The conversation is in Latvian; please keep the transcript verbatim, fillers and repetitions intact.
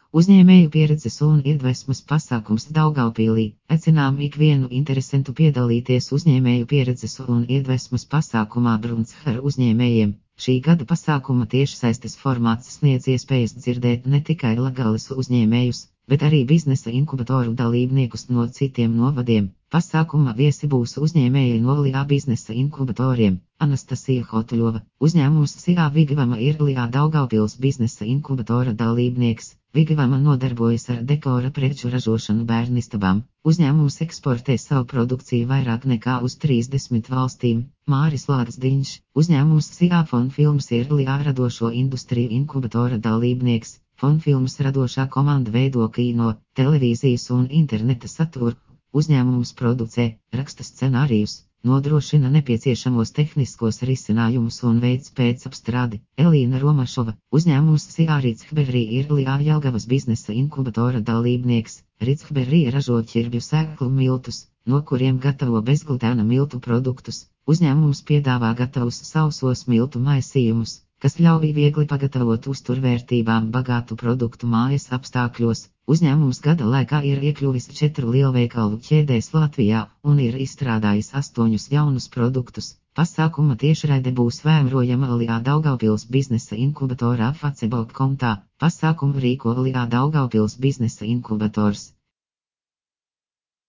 Uzņēmēju pieredzes un iedvesmas pasākums Daugavpilī. Aicinām ikvienu interesantu piedalīties uzņēmēju pieredzes un iedvesmas pasākumā Bruns ar uzņēmējiem. Šī gada pasākuma tiešsaistes formāts sniedz iespējas dzirdēt ne tikai Latgales uzņēmējus, bet arī biznesa inkubatoru dalībniekus no citiem novadiem. Pasākuma viesi būs uzņēmēji no L I A biznesa inkubatoriem. Anastasija Hotuļova, uzņēmums S I A Vigvama ir L I A Daugavpils biznesa inkubatora dalībnieks. Vigvama nodarbojas ar dekora preču ražošanu bērnistabām. Uzņēmums eksportē savu produkciju vairāk nekā uz trīsdesmit valstīm. Māris Lārsdiņš, uzņēmums S I A Fonfilms ir L I A radošo industriju inkubatora dalībnieks. Fonfilms radošā komanda veido kino, televīzijas un interneta saturu. Uzņēmums producē, raksta scenārijus, nodrošina nepieciešamos tehniskos risinājumus un veids pēcapstrādi. Elīna Romašova, uzņēmums S I A Ritzhberry ir L I A Jelgavas biznesa inkubatora dalībnieks. Ritzhberry ražo ķirbju sēklu miltus, no kuriem gatavo bezglutēna miltu produktus. Uzņēmums piedāvā gatavus sausos miltu maisījumus, kas ļauj viegli pagatavot uzturvērtībām bagātu produktu mājas apstākļos. Uzņēmums gada laikā ir iekļuvis četru lielveikalu ķēdēs Latvijā un ir izstrādājis astoņus jaunus produktus. Pasākuma tiešraide būs vērojama L I A Daugavpils biznesa inkubatorā Facebook kontā. Pasākumu rīko L I A Daugavpils biznesa inkubators.